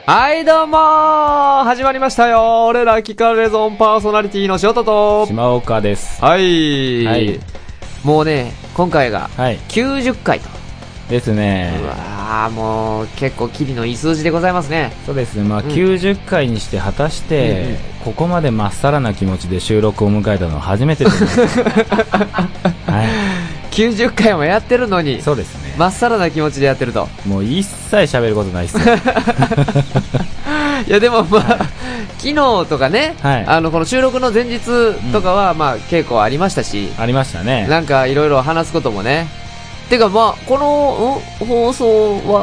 はいどうもー、始まりましたよ。俺ら聞かれゾンパーソナリティの塩田と島岡です。 はい、もうね、今回が90回と、 ですね。 うわー、もう結構キリのいい数字でございますね。 そうですね、まあ90回にして果たして、ここまでまっさらな気持ちで収録を迎えたのは初めてです、はい、90 回もやってるのに、 そうですね、 まっさらな気持ちでやってると。 もう一切喋ることないっすよいやでもまあ昨日とかね、 はい、 この収録の前日とかは、まあ稽古ありましたし、 ありましたね。 なんかいろいろ話すこともね。てかまあこの、放送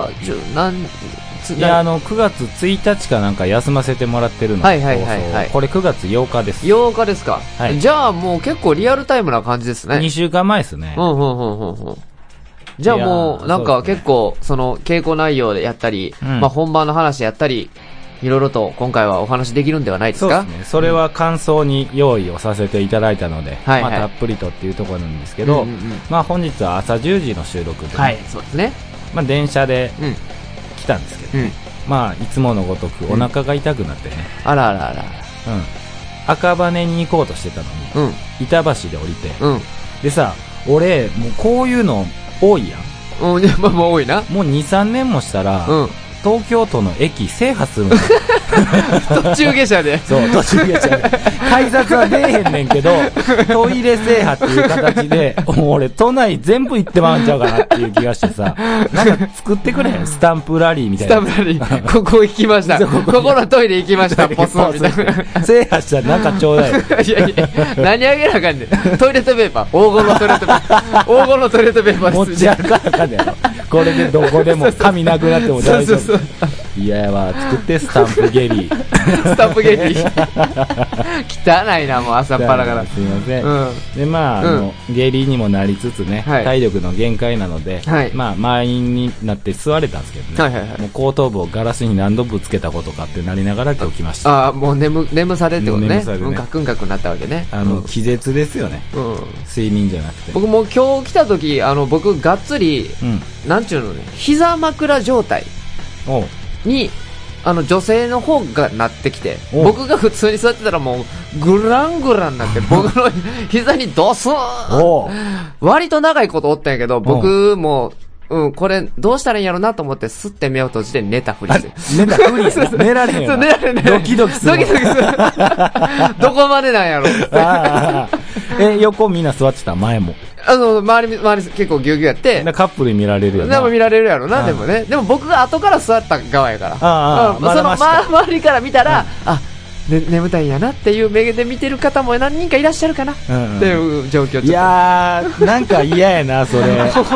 はいや9月1日かなんか休ませてもらってるので、これ9月8日です。 8日ですか、 はい、 じゃあもう結構リアルタイムな感じですね。 2週間前ですね。 じゃあもうなんか結構その稽古内容でやったり、まあ本番の話やったり、いろいろと今回はお話できるんではないですか。 そうですね、それは感想に用意をさせていただいたので、まあたっぷりとっていうところなんですけど、まあ本日は朝10時の収録で、 そうですね、まあ電車で来たんですけど、まあいつものごとくお腹が痛くなってね、 あらあらあら、 赤羽に行こうとしてたのに、板橋で降りて、でさ、俺もうこういうの多いやん。 まあ多いな。 もう 2,3 年もしたら、東京都の駅制覇するの途中下車でそう途中下車で改札は出えへんねんけどトイレ制覇っていう形で俺都内全部行ってまうんちゃうかなっていう気がしてさ、なんか作ってくれへん、スタンプラリーみたいな。 スタンプラリーここ行きましたここのトイレ行きましたポスみたいな制覇したらなんかちょうだいいやいや何あげなあかんねん。トイレットペーパー、黄金のトイレットペーパー黄金のトイレットペーパー持ち歩かなあかんねんやろ。これでどこでも髪なくなっても大丈夫。いややわ、作ってスタンプゲリースタンプゲリー汚いな、もう朝っぱらから。 すいません、でまあ、ゲリーにもなりつつね、体力の限界なので、まあ満員になって座れたんですけどね、もう後頭部をガラスに何度ぶつけたことかってなりながら今日来ました。 ああ、もう眠さでってことね。ガクンガクンなったわけね。 気絶ですよね、睡眠じゃなくて。 僕も今日来た時、僕がっつり、なんちゅうのね、膝枕状態に女性の方がなってきて、僕が普通に座ってたらもうグラングランになって僕の膝にドスーン割と長いことおったんやけど、僕もこれどうしたらいいんやろなと思ってスッて目を閉じて寝たふりして。 寝たふり寝られへんよな。ドキドキする。ドキドキする。 どこまでなんやろ。 横みんな座ってた？前も。 周り結構ギュウギュウやって。 カップルに見られるよな。 でも見られるやろな、でもね。でも僕が後から座った側やから。その周りから見たら、眠たいんやなっていう目で見てる方も何人かいらっしゃるかなっていう状況。 いやー、なんか嫌やなそれ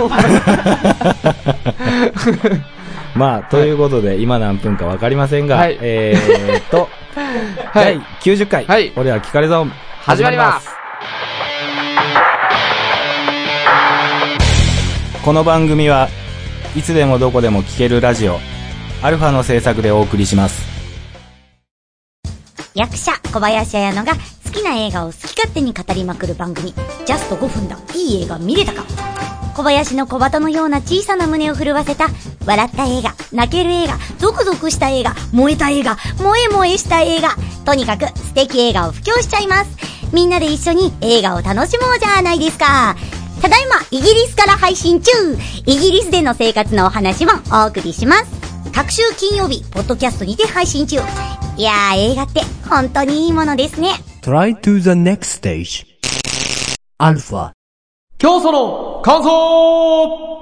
まあということで、今何分か分かりませんが、第90回、俺は聞かれゾーン始まります。この番組はいつでもどこでも聞けるラジオアルファの制作でお送りします。 役者小林彩乃が好きな映画を好き勝手に語りまくる番組、ジャスト5分だ、いい映画見れたか。小林の小鳩のような小さな胸を震わせた笑った映画、泣ける映画、ゾクゾクした映画、燃えた映画、萌え萌えした映画、とにかく素敵映画を布教しちゃいます。みんなで一緒に映画を楽しもうじゃないですか。ただいまイギリスから配信中、イギリスでの生活のお話もお送りします。各週金曜日ポッドキャストにて配信中。いやー、映画って本当にいいものですね。 Try to the next stage アルファ教祖の感想。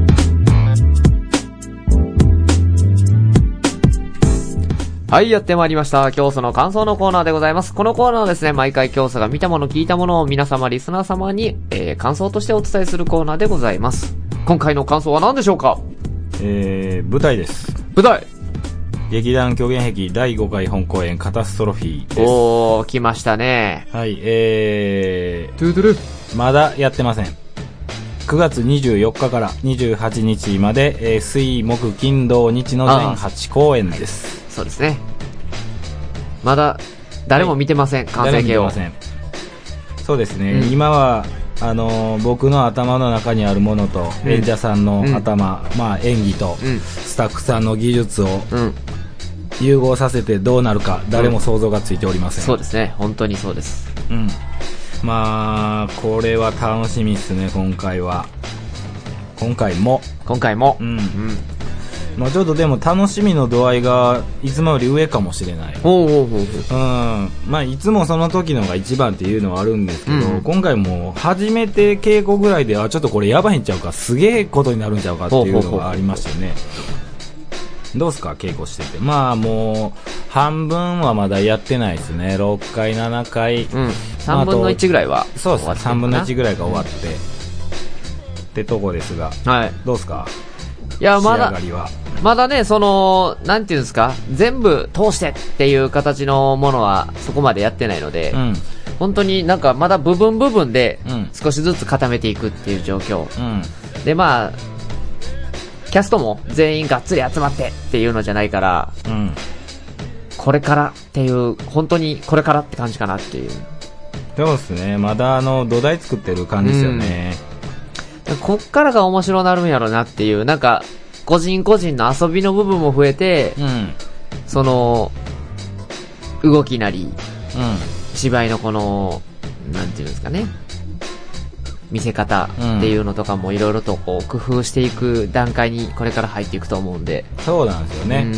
はい、やってまいりました。教祖の感想のコーナーでございます。このコーナーはですね、毎回教祖が見たもの聞いたものを皆様リスナー様に、感想としてお伝えするコーナーでございます。今回の感想は何でしょうか？ 舞台です。 舞台、 劇団狂言壁第5回本公演カタストロフィーです。 おー、来ましたね。 はい、 トゥートゥルまだやってません。9月24日から28日まで、水木金土日の全8公演です。 そうですね。まだ誰も見てません、完成形を。 そうですね、今は僕の頭の中にあるものと、演者さんの頭、まあ演技と、スタッフさんの技術を、 融合させてどうなるか誰も想像がついておりません。 そうですね、本当にそうです。 うん。まあこれは楽しみですね。今回も。うん。まあちょっとでも楽しみの度合いがいつもより上かもしれない。まあいつもその時のが一番っていうのはあるんですけど、今回も初めて稽古ぐらいでちょっとこれやばいんちゃうか、すげえことになるんちゃうかっていうのがありましたよね。どうすか稽古してて。まあもう半分はまだやってないですね。6回7回、 3分の1ぐらいはそうですね、3分の1ぐらいが終わって、ってとこですが、どうすか。 いや、まだね、なんていうんですか、全部通してっていう形のものはそこまでやってないので、本当になんかまだ部分で少しずつ固めていくっていう状況、で、まあキャストも全員がっつり集まってっていうのじゃないから、これからっていう、本当にこれからって感じかなっていう。 そうですね、まだ土台作ってる感じですよね。 こっからが面白なるんやろなっていう、なんか個人個人の遊びの部分も増えて、その動きなり、芝居のこのなんていうんですかね、見せ方っていうのとかもいろいろとこう工夫していく段階にこれから入っていくと思うんで。 そうなんですよね。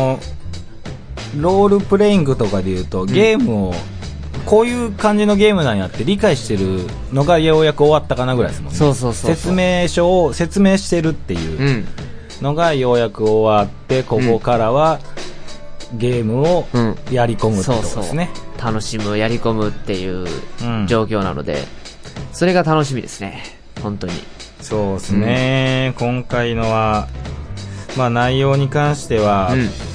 ロールプレイングとかでいうと、ゲームをこういう感じのゲームなんやって理解してるのがようやく終わったかなぐらいですもんね。説明書を説明してるっていうのがようやく終わって、ここからはゲームをやり込むってことですね。 楽しむ、やり込むっていう状況なので、それが楽しみですね、本当に。 そうですね、今回のは、まあ内容に関しては、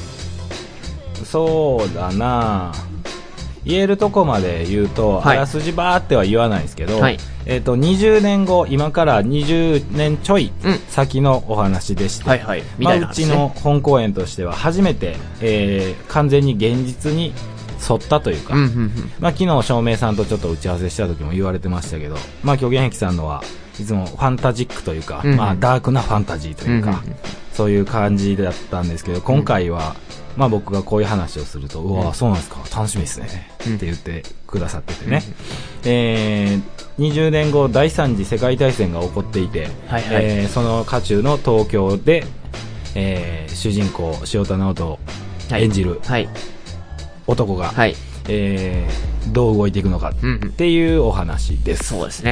そうだな、言えるとこまで言うと、あらすじバーっては言わないですけど、20年後、今から20年ちょい先のお話でして、うちの本公演としては初めて、完全に現実に沿ったというか、まあ昨日照明さんとちょっと打ち合わせした時も言われてましたけど、まあ虚言癖さんのはいつもファンタジックというか、まあダークなファンタジーというか、そういう感じだったんですけど、今回はまあ僕がこういう話をすると、うわそうなんですか、楽しみですねって言ってくださっててね、20年後第3次世界大戦が起こっていて、その渦中の東京で、主人公塩田直人を演じる、男が、どう動いていくのかっていうお話です。 そうですね、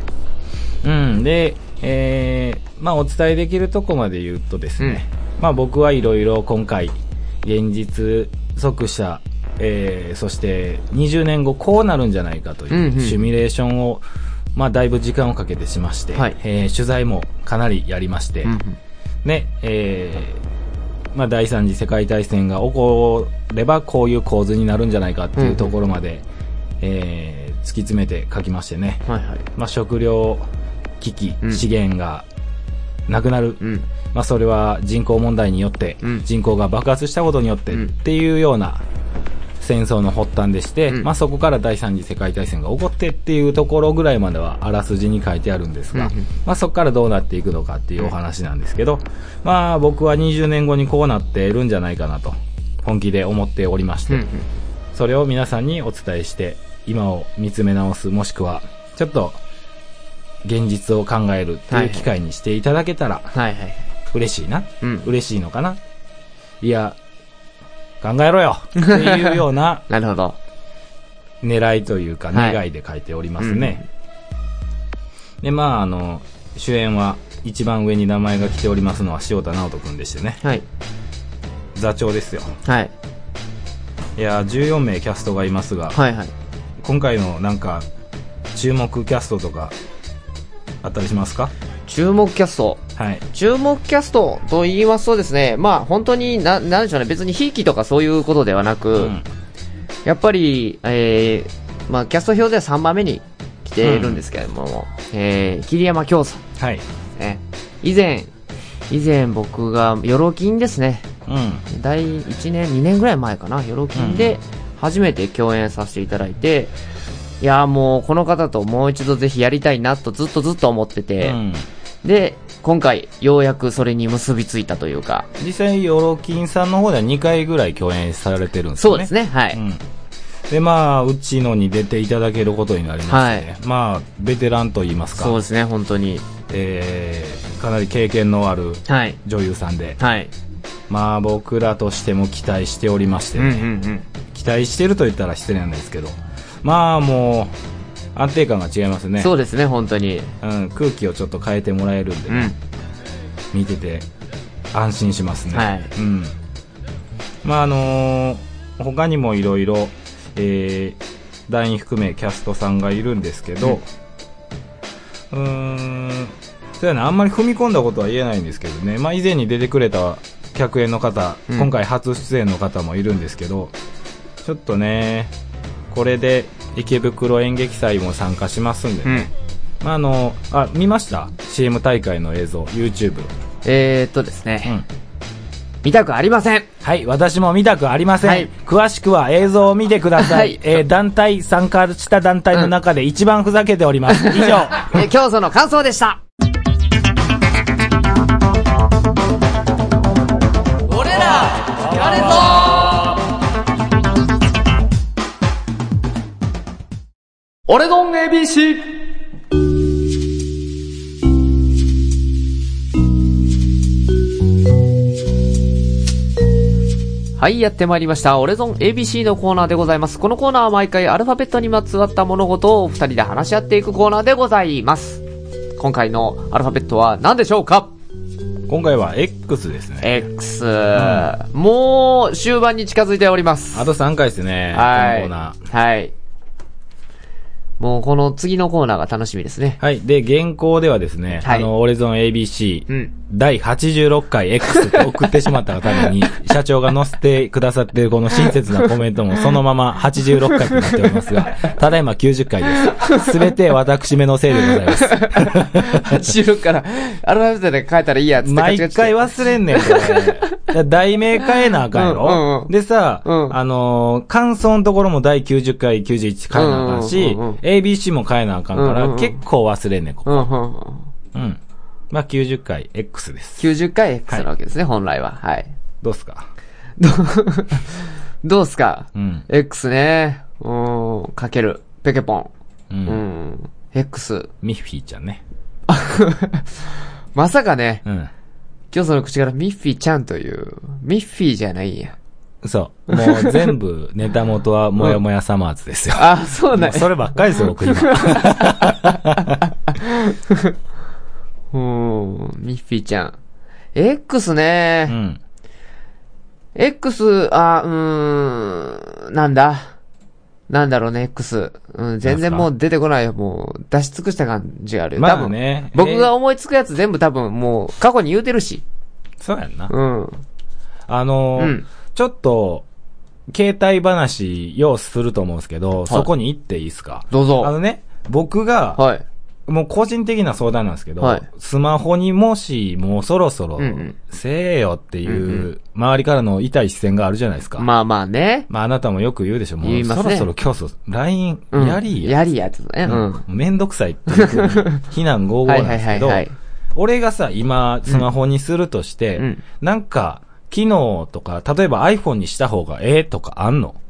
で、まあお伝えできるとこまで言うとですね、まあ僕はいろいろ今回現実即写、そして20年後こうなるんじゃないかというシミュレーションを、まあだいぶ時間をかけてしまして、取材もかなりやりまして、まあ、第3次世界大戦が起こればこういう構図になるんじゃないかっていうところまで、突き詰めて書きましてね、まあ、食料危機、資源がなくなる、まあ、それは人口問題によって、人口が爆発したことによってっていうような戦争の発端でして、まあ、そこから第3次世界大戦が起こってっていうところぐらいまではあらすじに書いてあるんですが、まあ、そこからどうなっていくのかっていうお話なんですけど、まあ、僕は20年後にこうなっているんじゃないかなと本気で思っておりまして、それを皆さんにお伝えして今を見つめ直す、もしくはちょっと現実を考えるっていう機会にしていただけたら嬉しいな、嬉しいのかな、いや考えろよっていうようななるほど、 狙いというか願いで書いておりますね。で、まあ主演は一番上に名前が来ておりますのは塩田直人くんでしてね、座長ですよ。いや14名キャストがいますが、今回のなんか注目キャストとかあったりしますか？ 注目キャスト、注目キャストと言いますとですね、まあ本当になんでしょうね、別にひいきとかそういうことではなく、やっぱり、まあキャスト表では3番目に来ているんですけれども、桐山京さん、以前僕がよろきんですね、第1年2年ぐらい前かな、よろきんで初めて共演させていただいて、いやもうこの方ともう一度ぜひやりたいなとずっと思ってて、で今回、ようやくそれに結びついたというか。 実際、ヨロキンさんの方では2回ぐらい共演されてるんですよね。 そうですね、はい。 で、まあ、うちのに出ていただけることになりましてね。まあ、ベテランと言いますか。 そうですね、本当に。 かなり経験のある女優さんで。 はい。 まあ、僕らとしても期待しておりましてね。期待してると言ったら失礼なんですけど。まあ、もう、安定感が違いますね。 そうですね、本当に。 空気をちょっと変えてもらえるんでね。見てて、安心しますね。はい。まあ、他にもいろいろ、団員含めキャストさんがいるんですけど、そうやな、あんまり踏み込んだことは言えないんですけどね、まあ以前に出てくれた客演の方、今回初出演の方もいるんですけど、ちょっとね、これで池袋演劇祭も参加しますんでね、まあ見ました ?CM 大会の映像、YouTube。 ですね。見たくありません。 はい、私も見たくありません。はい、詳しくは映像を見てください。団体、参加した団体の中で一番ふざけております。以上。 教祖の感想でした。俺ら、やれぞー！オレゴン ABC！はい、やってまいりました。オレゾン ABC のコーナーでございます。このコーナーは毎回アルファベットにまつわった物事を二人で話し合っていくコーナーでございます。今回のアルファベットは何でしょうか？ 今回は X ですね。 X。もう終盤に近づいております。 あと3回ですね。 はい。 このコーナー。 はい。もうこの次のコーナーが楽しみですね。 はい。で、現行ではですね、オレゾン ABC、第86回 X って送ってしまったがために、社長が載せてくださっているこの親切なコメントもそのまま86回となっておりますが、ただいま90回です。すべて私めのせいでございます。 86から、アルファベットで書いたらいいやつって毎回忘れんねん、これ。題名変えなあかんやろ、でさ、感想のところも第90回、91変えなあかんし、ABC も変えなあかんから、結構忘れんねん、ここ。まあ、90回 X です。 90回 X なわけですね、本来は。はい。 どうすかどうすか、X ね。かける。ペケポン。X。 ミッフィーちゃんね。 まさかね。今日その口からミッフィーちゃんという、ミッフィーじゃないんや。 そう。もう全部ネタ元はもやもやサマーズですよ。 あ、そうなんや。 そればっかりですよ、僕今。 ミッフィーちゃん。X ね。X、なんだろうね、X。全然もう出てこないよ。もう出し尽くした感じがあるよ。 まあね。 僕が思いつくやつ全部多分もう過去に言うてるし。 そうやんな。ちょっと、携帯話要すると思うんですけど、そこに行っていいですか？ どうぞ。 僕が、もう個人的な相談なんですけど、スマホにもしもうそろそろ、せえよっていう、周りからの痛い視線があるじゃないですか。 まあまあね。 まああなたもよく言うでしょ。もうそろそろ今日LINE やりや。やりやつね。 めんどくさいっていう非難合々なんですけど、俺がさ、今スマホにするとして、なんか、機能とか、例えば iPhone にした方がとかあんの？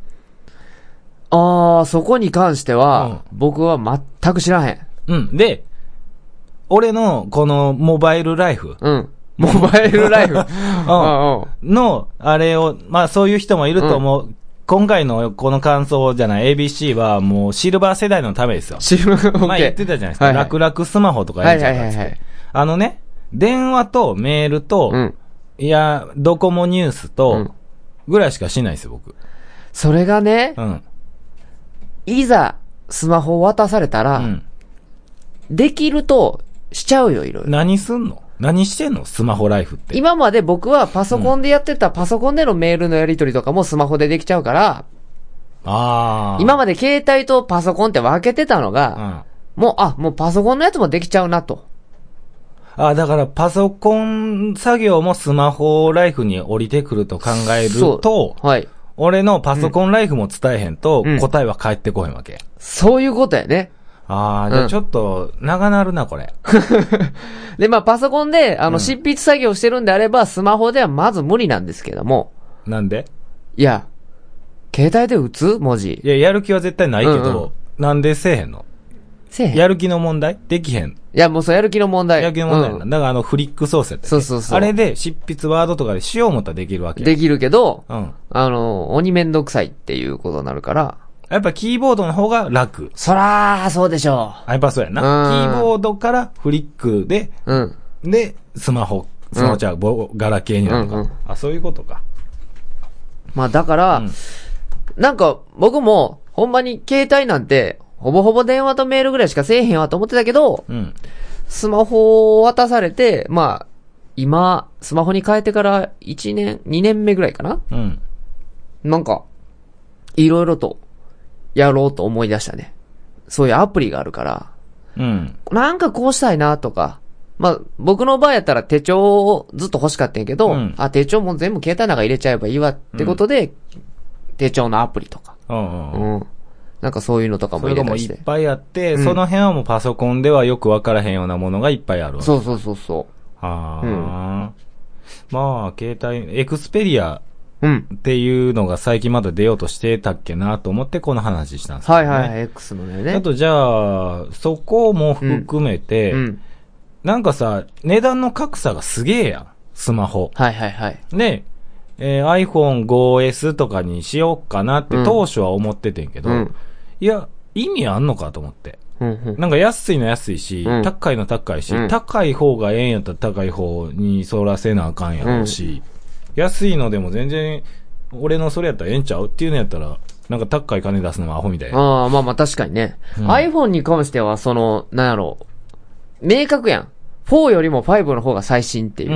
そこに関しては、僕は全く知らへん。で、俺のこのモバイルライフ。 モバイルライフ。 の、あれを、まあそういう人もいると思う。今回のこの感想じゃない ABC はもうシルバー世代のためですよ。まあ言ってたじゃないですか。楽々スマホとかやるじゃないですか。電話とメールと、いや、ドコモニュースと、ぐらいしかしないですよ、僕。 それがね、いざ、スマホを渡されたら、できると、しちゃうよ、いろいろ。 何すんの？何してんの？スマホライフって。 今まで僕はパソコンでやってたパソコンでのメールのやり取りとかもスマホでできちゃうから、今まで携帯とパソコンって分けてたのが、もうパソコンのやつもできちゃうなと。 だからパソコン作業もスマホライフに降りてくると考えると、俺のパソコンライフも伝えへんと答えは返ってこへんわけ。 そういうことやね。 ああ、じゃあちょっと、長なるな、これ。 で、まあ、パソコンで、執筆作業してるんであれば、スマホではまず無理なんですけども。 なんで？ いや、携帯で打つ文字。 いや、やる気は絶対ないけど、なんでせえへんの？ せえへん。 やる気の問題？できへん。 いや、もうそう、やる気の問題。 やる気の問題なんだ。だからフリック操作って、 そうそうそう。 あれで執筆ワードとかでしよう思ったらできるわけ。 できるけど、鬼めんどくさいっていうことになるから。 やっぱキーボードの方が楽。 そらー、そうでしょう。 やっぱそうやな。キーボードからフリックで、で、スマホちゃう、ガラケーになるか。あ、そういうことか。 まあだから、なんか僕も、ほんまに携帯なんて、ほぼほぼ電話とメールぐらいしかせえへんわと思ってたけど、スマホを渡されて、まあ、今、スマホに変えてから1年、2年目ぐらいかな？なんか、いろいろと、やろうと思い出したね。そういうアプリがあるから、なんかこうしたいなとか、まあ、僕の場合やったら手帳をずっと欲しかったんやけど、手帳も全部携帯の中入れちゃえばいいわってことで、手帳のアプリとか、なんかそういうのとかも入れたりして。 それがもういっぱいあって、その辺はもうパソコンではよくわからへんようなものがいっぱいあるわ。 そう。 まあ、携帯、エクスペリアっていうのが最近まだ出ようとしてたっけなと思ってこの話したんですよね。 はい、X のね。 あとじゃあ、そこも含めて、なんかさ、値段の格差がすげえやん。スマホ。で、iPhone 5S とかにしようかなって当初は思っててんけど、いや、意味あんのかと思って。なんか安いの安いし、高いの高いし、高い方がええんやったら高い方にそらせなあかんやろうし、安いのでも全然、俺のそれやったらええんちゃうっていうのやったら、なんか高い金出すのはアホみたいな。 まあ確かにね。iPhone に関しては、なんやろう、明確やん。4よりも5の方が最新っていう。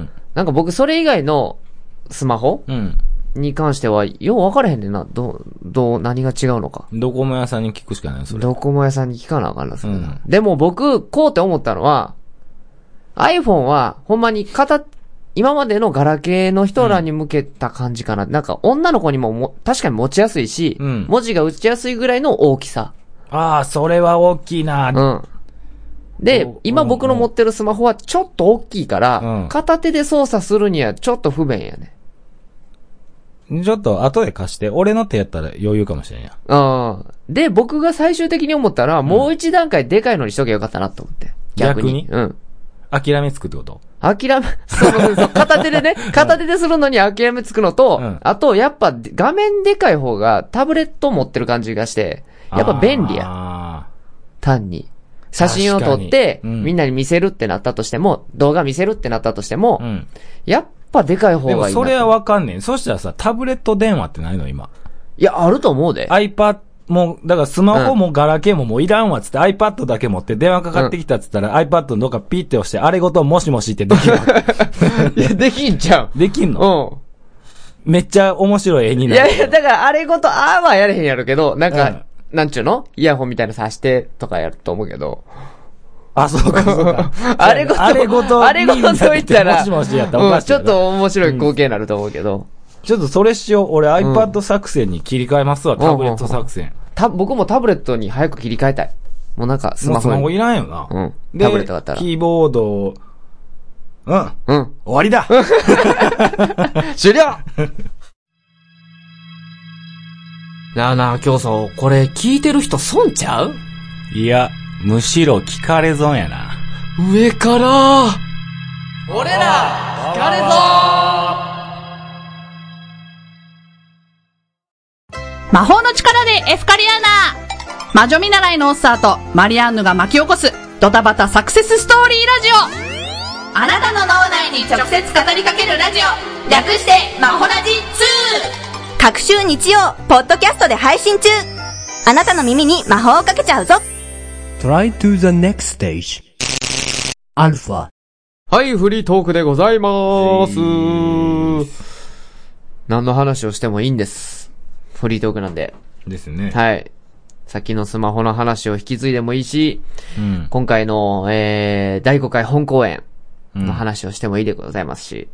なんか僕それ以外のスマホに関しては、よう分からへんねんな。何が違うのか。 ドコモ屋さんに聞くしかないそれ。 ドコモ屋さんに聞かなあかんな、それ。でも僕、こうって思ったのは、iPhone は、ほんまに今までのガラケーの人らに向けた感じかな。なんか女の子にも確かに持ちやすいし、文字が打ちやすいぐらいの大きさ。 ああ、それは大きいな。 で、今僕の持ってるスマホはちょっと大きいから、片手で操作するにはちょっと不便やね。 ちょっと後で貸して、俺の手やったら余裕かもしれんや。 で、僕が最終的に思ったら、もう一段階でかいのにしとけばよかったなと思って。逆に諦めつくってこと？ そう片手でね、片手でするのに諦めつくのと、あと、やっぱ画面でかい方がタブレット持ってる感じがして、やっぱ便利や。単に。写真を撮って、みんなに見せるってなったとしても、動画見せるってなったとしても、やっぱでかい方がいいな。 でもそれはわかんねん。そしたらさ、タブレット電話ってないの今。 いや、あると思うで。 iPad、もう、だからスマホもガラケーももういらんわっつって iPad だけ持って電話かかってきたっつったら iPad のどっかピッて押して、あれごともしもしってできるわけ。いや、できんちゃう。 できんの？めっちゃ面白い絵になる。 いや、だからあれごと、はやれへんやるけど、なんか、なんちゅうの？イヤホンみたいなさしてとかやると思うけど。 そうか。 あれごと言ったら、 もしもしやったらおかしい。 ちょっと面白い光景になると思うけど。 ちょっとそれしよう。俺 iPad 作戦に切り替えますわ、タブレット作戦。 僕もタブレットに早く切り替えたい。もうなんかスマホいらんよな。 タブレットだったら。 キーボード、終わりだ終了なあ、今日さ、これ聞いてる人損ちゃう？ いや、むしろ聞かれ損やな。 上から俺ら聞かれ損。魔法の力でエフカリアーナ、魔女見習いのオッサーとマリアンヌが巻き起こすドタバタサクセスストーリーラジオ。あなたの脳内に直接語りかけるラジオ、略してマホラジ2。 各週日曜ポッドキャストで配信中。あなたの耳に魔法をかけちゃうぞ。 Try to the next stage. アルファ。 はい、フリートークでございます。何の話をしてもいいんです。フリートークなんで。 ですね。 はい。さっきのスマホの話を引き継いでもいいし、今回の、第5回本公演の話をしてもいいでございますし。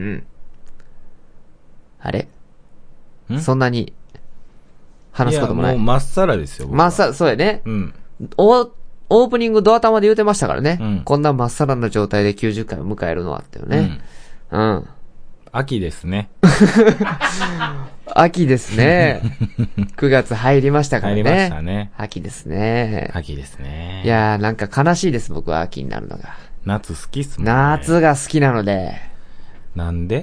あれ？そんなに話すこともない。 いや、もうまっさらですよ。 まっさら、そうやね。 オープニングドア玉で言うてましたからね。うん、こんなまっさらな状態で90回を迎えるのはっていうね。うん。 秋ですね。 秋ですね。9月入りましたからね。 入りましたね。 秋ですね。 秋ですね。 いやーなんか悲しいです、僕は秋になるのが。 夏好きっすもんね。 夏が好きなので。 なんで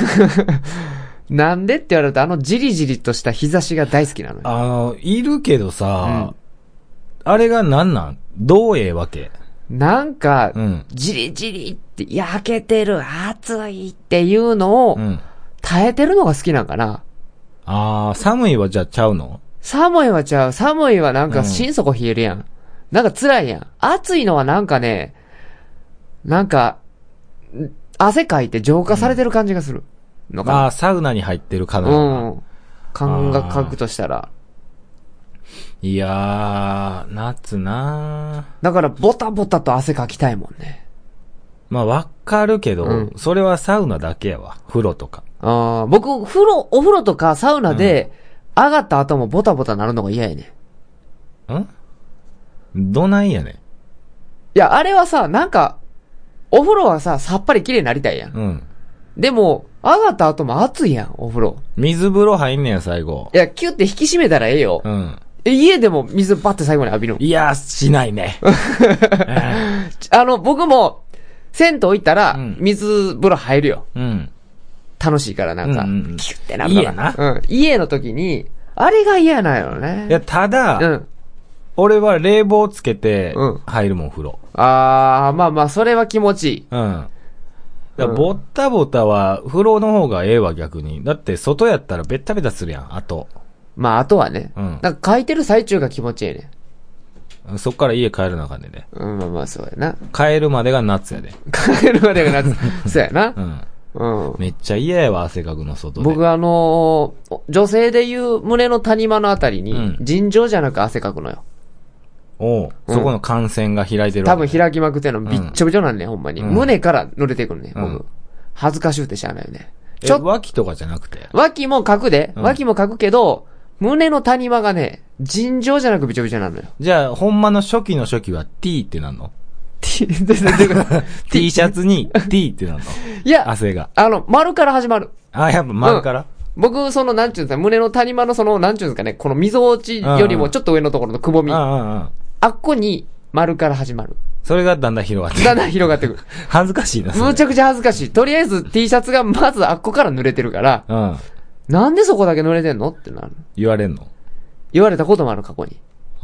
なんでって言われるとじりじりとした日差しが大好きなのよ。 いるけどさ、あれがなんどうええわけなんか、じりじりって焼けてる、暑いっていうのを、耐えてるのが好きなんかな。 寒いはじゃあちゃうの？ 寒いはちゃう。寒いはなんか心底冷えるやん。なんか辛いやん。暑いのはなんかね、なんか、汗かいて浄化されてる感じがするのかな。 サウナに入ってるかな。 感覚としたら。 いやー、夏なー。 だからボタボタと汗かきたいもんね。 まあわかるけど、それはサウナだけやわ。風呂とか。 僕、お風呂とかサウナで、上がった後もボタボタなるのが嫌やねん。どないやねん。いや、あれはさ、なんか、お風呂はさ、さっぱり綺麗になりたいやん。でも、上がった後も暑いやん、お風呂。 水風呂入んねや、最後。 いや、キュって引き締めたらええよ。家でも水バッて最後に浴びるの？ いや、しないね。 僕も、銭湯行ったら、水風呂入るよ。楽しいからなんか、キュってなるのが。 家な。 家の時に、あれが嫌なんよね。 いや、ただ、俺は冷房つけて、入るもん、風呂。 まあまあ、それは気持ちいい。 ボッタボタは、風呂の方がええわ、逆に。だって、外やったらベッタベタするやん、あと。 まあ、あとはね。なんか書いてる最中が気持ちいいね。 そっから家帰るなあかんでね。 まあまあ、そうやな。 帰るまでが夏やで。 帰るまでが夏。そうやな。 めっちゃ嫌やわ、汗かくの外で。 僕女性でいう胸の谷間のあたりに、尋常じゃなく汗かくのよ。 そこの感染が開いてる多分開きまくってんのびっちょびちょなんね、ほんまに。胸から濡れてくるね、僕。恥ずかしゅうてしゃあないよね。 脇とかじゃなくて？ 脇もかくで。脇もかくけど、胸の谷間がね、尋常じゃなくびちょびちょなのよ。 じゃあ、ほんまの初期の初期は T ってなんの？ T シャツに T ってなんの？ いや、 汗が。 丸から始まる。 やっぱ丸から？ 僕、なんちゅうんですか、胸の谷間のなんちゅうんですかね、この溝落ちよりもちょっと上のところのくぼみ。あっこに丸から始まる。 それがだんだん広がってくる。 だんだん広がってくる。 恥ずかしいな。 むちゃくちゃ恥ずかしい。とりあえず T シャツがまずあっこから濡れてるから、なんでそこだけ濡れてんのってなる。 言われんの？ 言われたこともある、過去に。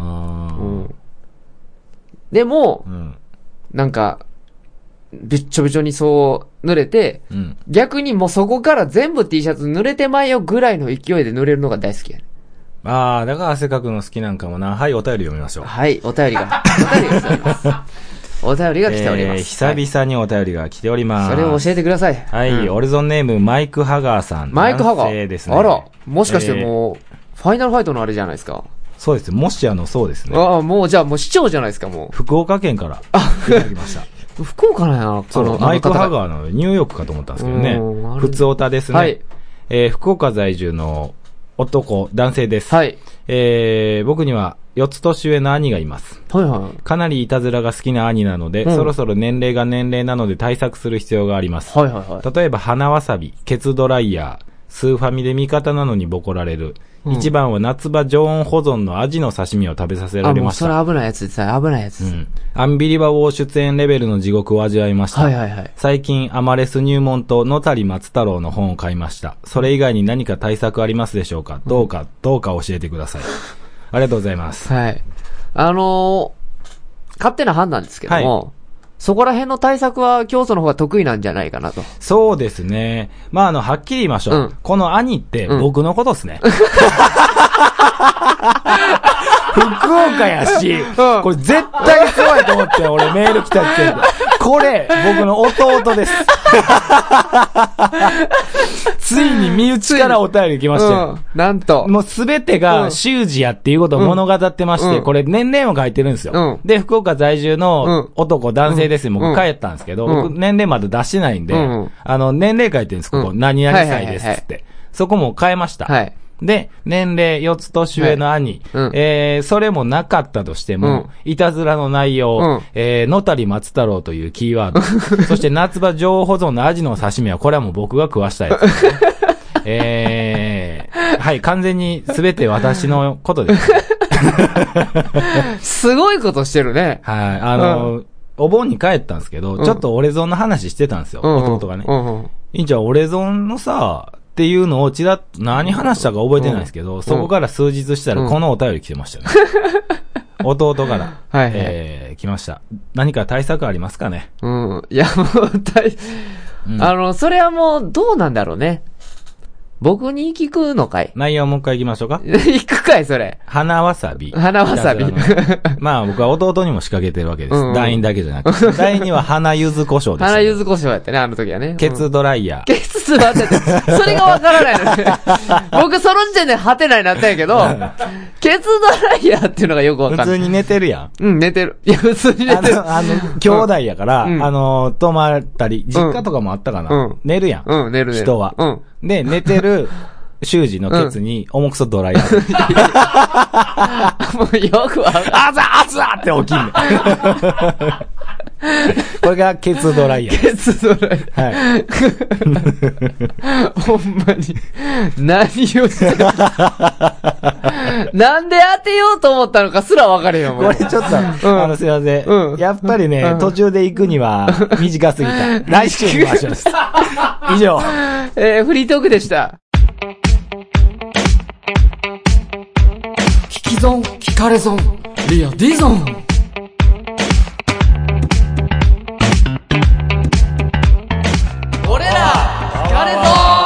でも、なんか、びっちょびちょにそう濡れて、逆にもうそこから全部 T シャツ濡れてまえよぐらいの勢いで濡れるのが大好きやね。 だから汗かくの好きなんかもな。はい、お便り読みましょう。 はい、お便りが来ております。お便りが来ております。 久々にお便りが来ております。 それを教えてください。 はい、オルゾンネーム、マイク・ハガーさん。 マイク・ハガーですね。 あら、もしかしてもう、ファイナルファイトのあれじゃないですか。 そうです。もしそうですね。 もうじゃあもう市長じゃないですか、もう。 福岡県からいただきました。 福岡なんや。 マイク・ハガーのニューヨークかと思ったんですけどね。普通オタですね。はい。福岡在住の男性です。はい。僕には4つ年上の兄がいます。はいはい。かなりいたずらが好きな兄なので、そろそろ年齢が年齢なので対策する必要があります。はいはいはい。例えば鼻わさび、ケツドライヤー、スーファミで味方なのにボコられる。一番は夏場常温保存のアジの刺身を食べさせられました。 もうそれ危ないやつです。危ないやつ。 アンビリバボー出演レベルの地獄を味わいました。はいはいはい。最近アマレス入門と野谷松太郎の本を買いました。それ以外に何か対策ありますでしょうか？どうか教えてください。ありがとうございます。はい。 勝手な判断ですけども、そこら辺の対策は教祖の方が得意なんじゃないかなと。 そうですね。はっきり言いましょう。この兄って僕のことですね。福岡やし、これ絶対そうやと思って俺メール来たってこれ僕の弟です。ついに身内からお便り来ましたよ。 なんと。 もうすべてが習字やっていうことを物語ってまして、これ年齢も書いてるんですよ。で、福岡在住の男性ですよ。僕帰ったんですけど、僕年齢まだ出してないんで、年齢書いてるんです、ここ。何々歳ですって。そこも変えました。はい。 で、年齢4つ年上の兄、それもなかったとしても、いたずらの内容、野谷松太郎というキーワード、そして夏場常温保存のアジの刺身は、これはもう僕が食わしたやつですね。はい、完全に全て私のことです。 すごいことしてるね。 はい、お盆に帰ったんですけど、ちょっとオレゾンの話してたんですよ、弟がね。いいんちゃん、オレゾンのさ、っていうのをちらっと何話したか覚えてないですけど、そこから数日したらこのお便り来てましたね。弟から、来ました。何か対策ありますかね？ いや、もう、それはもうどうなんだろうね。僕に聞くのかい？ 内容もう一回行きましょうか。 行くかい、それ。 花わさび。 花わさび。 まあ僕は弟にも仕掛けてるわけです。団員だけじゃなくて。団員には花柚子胡椒です、ね。 花柚子胡椒やったね、あの時はね。 ケツドライヤー。 ケツ待ってて。それがわからないのね。僕その時点でハテナになったんやけど、ケツドライヤーっていうのがよくわかんない。 普通に寝てるやん。寝てる。いや、普通に寝てる。 兄弟やから、泊まったり、実家とかもあったかな。寝るやん。 寝る。 人は。で、寝てる、修二のケツに重くそドライヤー。 もうよくわかる。 あざって起きんね。これがケツドライヤー。 ケツドライヤー。はい。ほんまに。何をしてるなんで当てようと思ったのかすら分かれよ、 これちょっと、すいません。やっぱりね、途中で行くには短すぎた。来週に回します。以上。 フリートークでした。聞き損、聞かれ損、リアディゾン。俺ら、聞かれ損。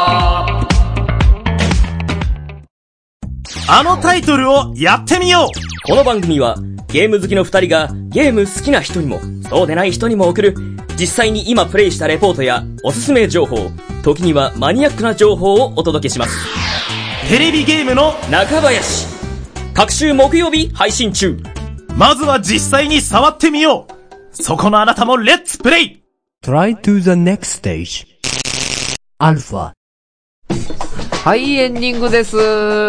あのタイトルをやってみよう。 この番組はゲーム好きの二人がゲーム好きな人にもそうでない人にも送る実際に今プレイしたレポートやおすすめ情報、時にはマニアックな情報をお届けします。 テレビゲームの中林、各週木曜日配信中。 まずは実際に触ってみよう。そこのあなたもレッツプレイ。 Try to the next stage. アルファ。 はい、エンディングです。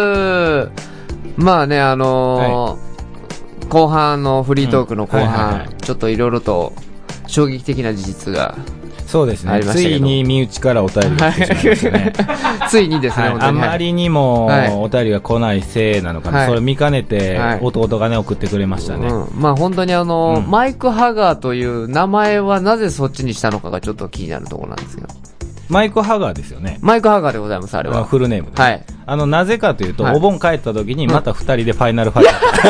まあね、後半のフリートークの後半、ちょっといろいろと衝撃的な事実がそうですね。ついに身内からお便りが来てしまいましたね。 ついにですね、 あまりにもお便りが来ないせいなのかな。それを見かねて、弟がね、送ってくれましたね。 まあ本当にマイク・ハガーという名前はなぜそっちにしたのかがちょっと気になるところなんですけど。 マイク・ハガーですよね。 マイク・ハガーでございます、あれは。 フルネームで。 はい。 なぜかというと、お盆帰った時にまた二人でファイナルファイ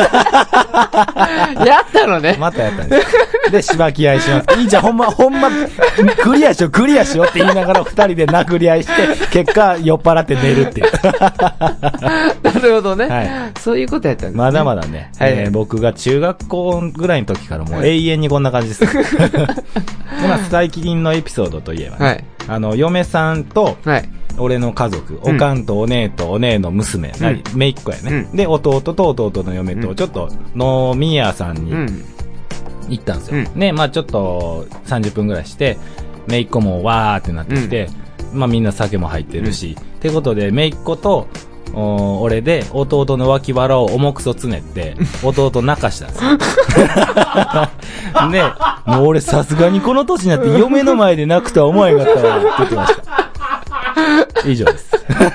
ト。やったのね。 またやったんです。で、しばき合いします。いいじゃん、ほんま、クリアしようって言いながら二人で殴り合いして、結果、酔っ払って寝るっていう。 なるほどね。そういうことやったんですね。 まだまだね。僕が中学校ぐらいの時からもう永遠にこんな感じです。最近のエピソードといえばね。嫁さんと、俺の家族、おかんとお姉とお姉の娘、姪っ子やね。で、弟と弟の嫁と、ちょっと飲み屋さんに行ったんですよ。ね、まあちょっと30分ぐらいして、姪っ子もわーってなってきて、まあみんな酒も入ってるし、ってことで、姪っ子と、俺で弟の脇腹を重くそつねって弟泣かしたんですよ。で、もう俺さすがにこの年になって嫁の前で泣くとは思えんかったわって言ってました。以上です。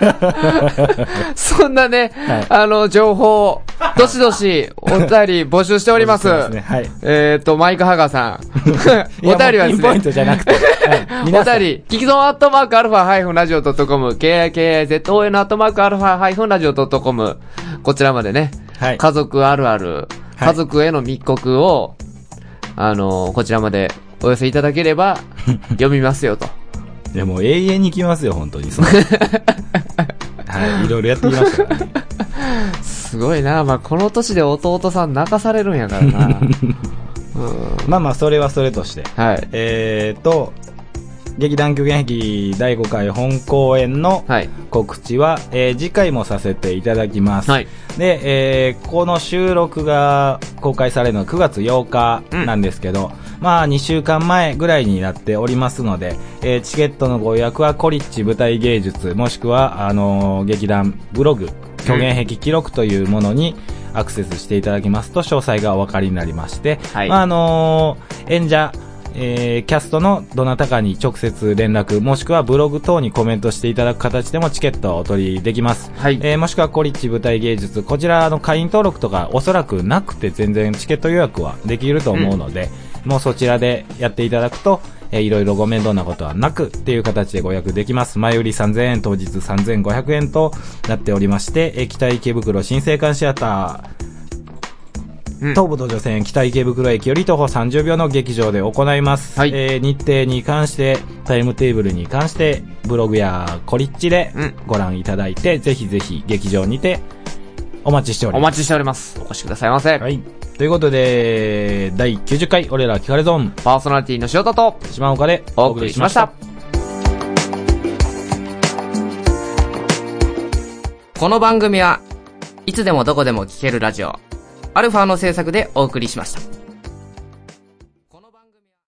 そんなね、情報、どしどしお便り募集しております。はい。マイク・ハガーさん。お便りはですね。 ポイントじゃなくて。 お便り、キキゾンアットマークアルファラジオ.com、KIKIZON アットマークアルファラジオ.com、こちらまでね、家族あるある、家族への密告を、こちらまでお寄せいただければ、読みますよと。 いやもう永遠に来ますよ、本当に。はい、いろいろやってきましたからね。 すごいな、まあこの年で弟さん泣かされるんやからな。 まあまあ、それはそれとして。 はい。 劇団虚言癖第5回本公演の告知は、次回もさせていただきます。はい。で、この収録が公開されるのは9月8日なんですけど、まあ2週間前ぐらいになっておりますので、チケットのご予約はコリッチ舞台芸術もしくは劇団ブログ虚言癖記録というものにアクセスしていただきますと詳細がお分かりになりまして、はい、演者、キャストのどなたかに直接連絡、もしくはブログ等にコメントしていただく形でもチケットをお取りできます。はい。もしくはコリッチ舞台芸術、こちら会員登録とかおそらくなくて全然チケット予約はできると思うので、もうそちらでやっていただくと、いろいろご面倒なことはなくっていう形でご予約できます。前売り3000円、当日3500円となっておりまして、北池袋新生館シアター、東武東上線北池袋駅より徒歩30秒の劇場で行います。はい。日程に関して、タイムテーブルに関して、ブログやコリッチでご覧いただいて、ぜひぜひ劇場にてお待ちしております。 お待ちしております。お越しくださいませ。 はい。ということで、第90回、俺ら聞かれゾーン。 パーソナリティの塩田と、 島岡でお送りしました。 この番組はいつでもどこでも聞けるラジオ、アルファの制作でお送りしました。